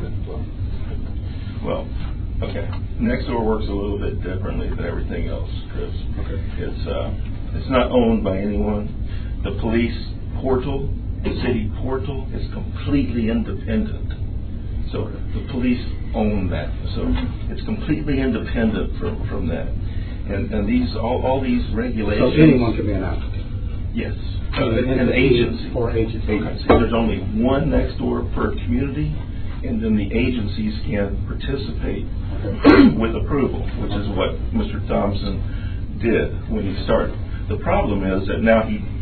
Well, okay. Nextdoor works a little bit differently than everything else, Chris. Okay. It's not owned by anyone. The police portal, the city portal, is completely independent. So the police own that. So it's completely independent from that. And these all these regulations. So anyone can be an applicant. Yes. An An agency. Or agency. Agency. There's only one Nextdoor per community, and then the agencies can participate with approval, which is what Mr. Thompson did when he started. The problem is that now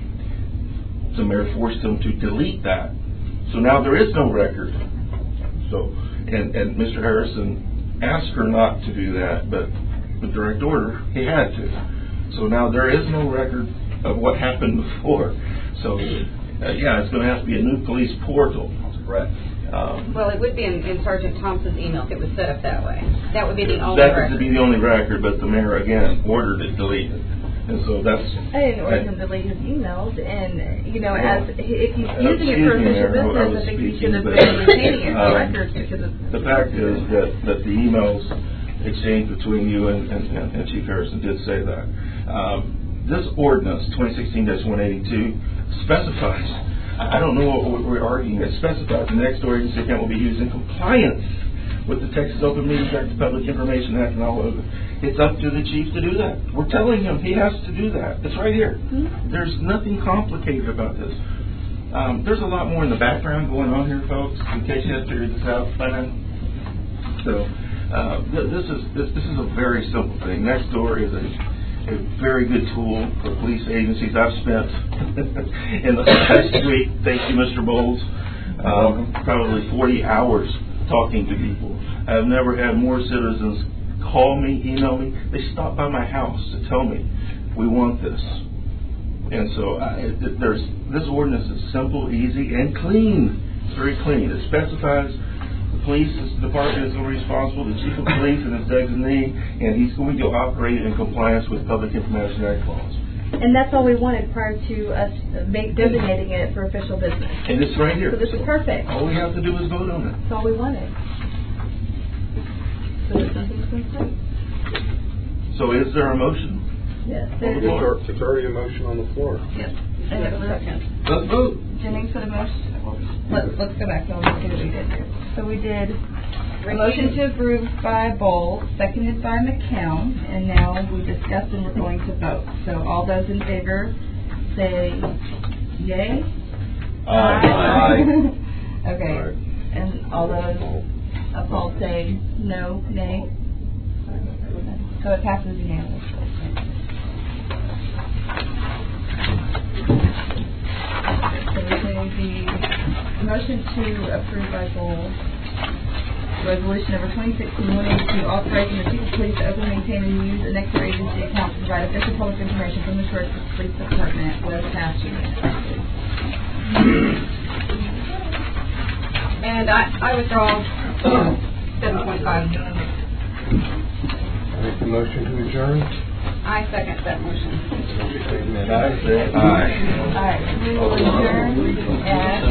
the mayor forced him to delete that. So now there is no record. So, and Mr. Harrison asked her not to do that, but with direct order, he had to. So now there is no record of what happened before. So, it's going to have to be a new police portal. Correct. Well, it would be in Sergeant Thompson's email if it was set up that way. That would be the only That record. would be the only record, but the mayor, again, ordered it deleted. And so that's... I didn't order him to delete his emails, and, you know, Well, as if he's using it for excuse me, official Mayor, I business, was I think he speaking, should have but, been retaining it for um, records because it's... The fact is that the emails exchanged between you and Chief Harrison did say that. This ordinance, 2016-182, specifies, I don't know what we're arguing, it specifies the Nextdoor agency account will be used in compliance with the Texas Open Meetings Act, the Public Information Act, and all of it. It's up to the chief to do that. We're telling him he has to do that. It's right here. Mm-hmm. There's nothing complicated about this. There's a lot more in the background going on here, folks, in case you have figured this out by now. So this is a very simple thing. Nextdoor is a very good tool for police agencies. I've spent in the past week, thank you, Mr. Bowles, probably 40 hours talking to people. I've never had more citizens call me, email me. They stop by my house to tell me, we want this. And so this ordinance is simple, easy, and clean. It's very clean. It specifies the police department is responsible, the chief of police and his designee, and he's going to operate in compliance with Public Information Act laws. And that's all we wanted prior to us designating it for official business. And it's right here. So this is perfect. All we have to do is vote on it. That's all we wanted. So there's nothing to say? So is there a motion? Yes. It's already a motion on the floor. Yes. I have a second. Let's vote. Jennings for the motion. Let's go back and let's see what we did here. So we did a motion to approve by Bowles, seconded by McCown, and now we discussed and we're going to vote. So all those in favor say yay? Aye. Okay. And all those opposed say no, nay? So it passes unanimously. So we do the motion to approve by Bowles, resolution number 2016-182, authorizing the chief of police to open, maintain, and use a Nextdoor agency account to provide official public information from the Sheriff's Police Department was passed unanimously. And I withdraw 7.5. Make the motion to adjourn. I second that motion. I say aye. All right, we will adjourn at